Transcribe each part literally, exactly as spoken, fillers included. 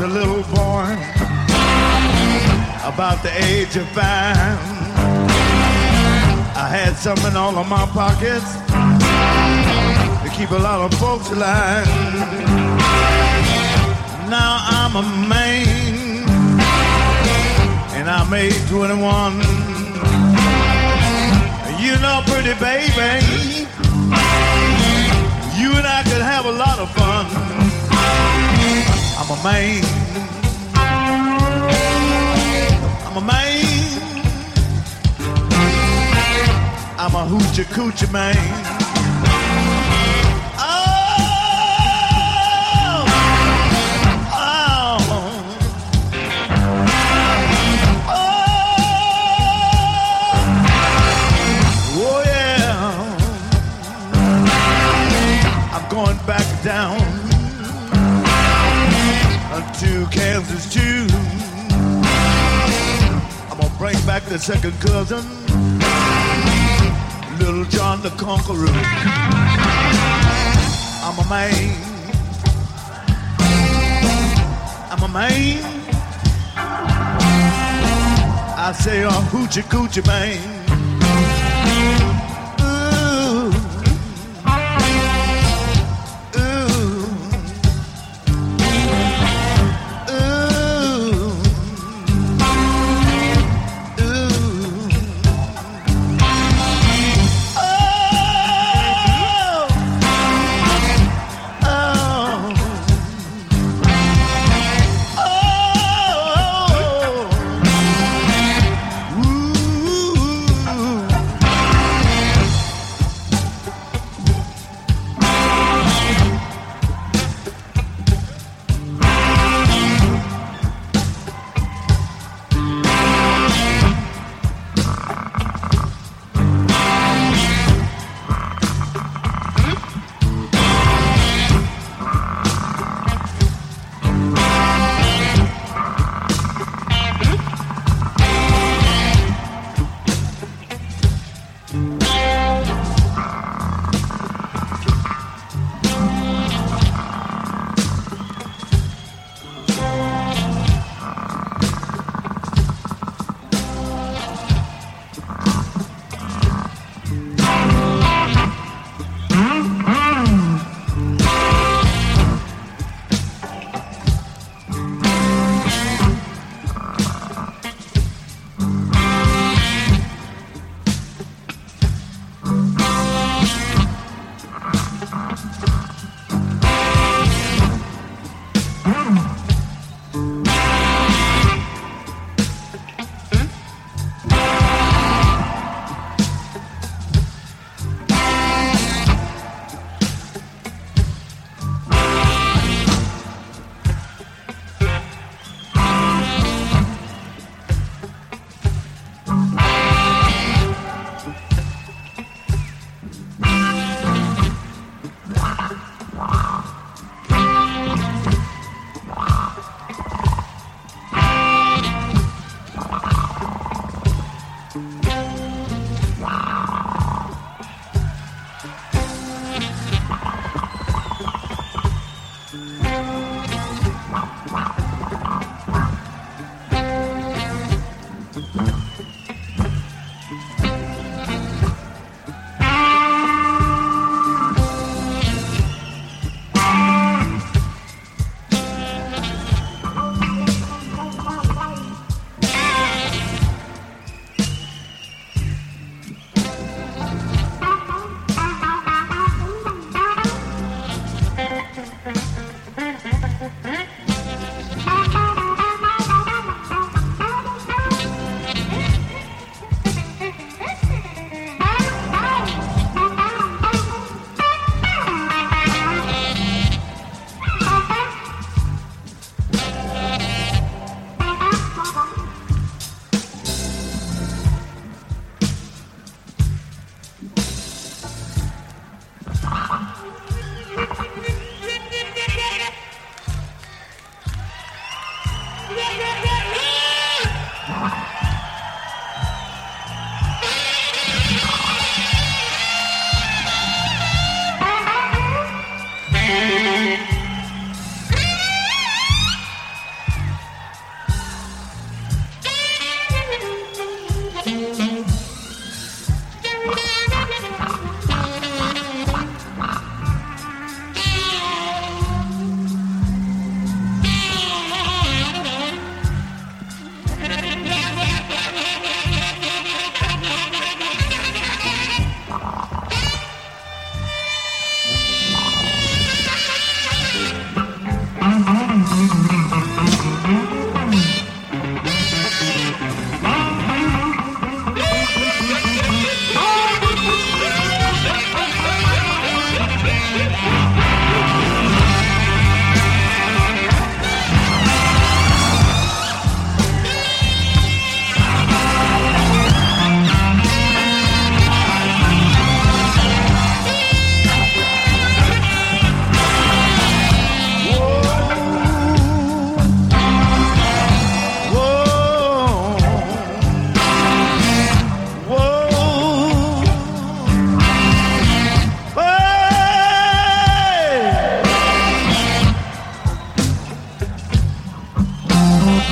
a little boy about the age of five. I had something in all of my pockets to keep a lot of folks alive. Now I'm a man and I made twenty-one. You know, pretty baby, you and I could have a lot of fun. I'm a man. I'm a man. I'm a hoochie coochie man. Oh, oh, oh, oh yeah. I'm going back down to Kansas too. I'm gonna bring back the second cousin, Little John the Conqueror. I'm a man. I'm a man. I say a hoochie coochie man.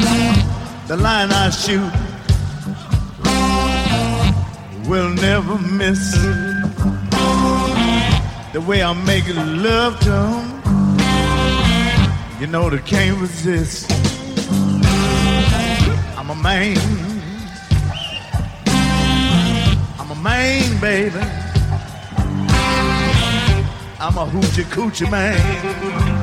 The line I shoot will never miss. The way I make love to 'em, you know they can't resist. I'm a man, I'm a man, baby. I'm a hoochie coochie man.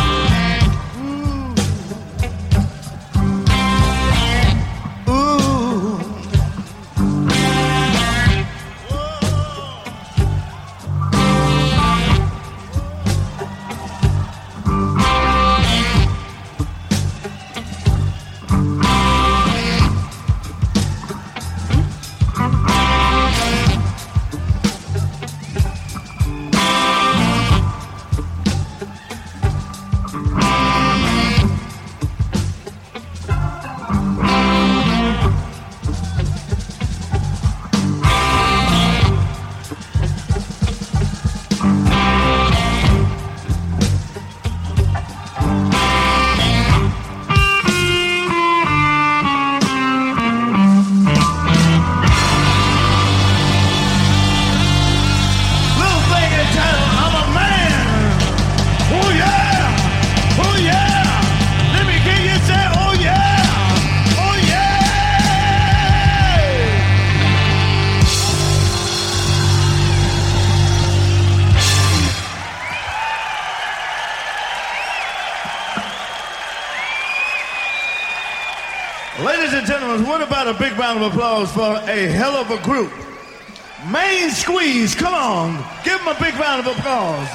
Ladies and gentlemen, what about a big round of applause for a hell of a group? Main Squeeze, come on. Give them a big round of applause.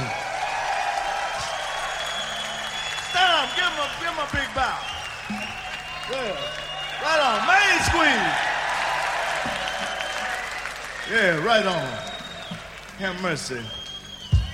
Stand up, give them a, give them a big bow. Yeah, right on, Main Squeeze. Yeah, right on. Have mercy.